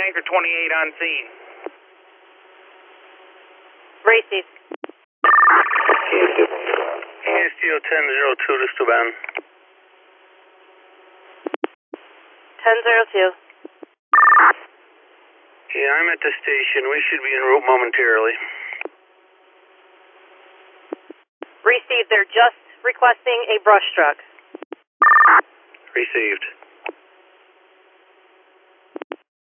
Tanker 28 on scene. Received. ASTO 1002 to Stuban. 1002. Yeah, I'm at the station. We should be en route momentarily. Received. They're just requesting a brush truck. Received.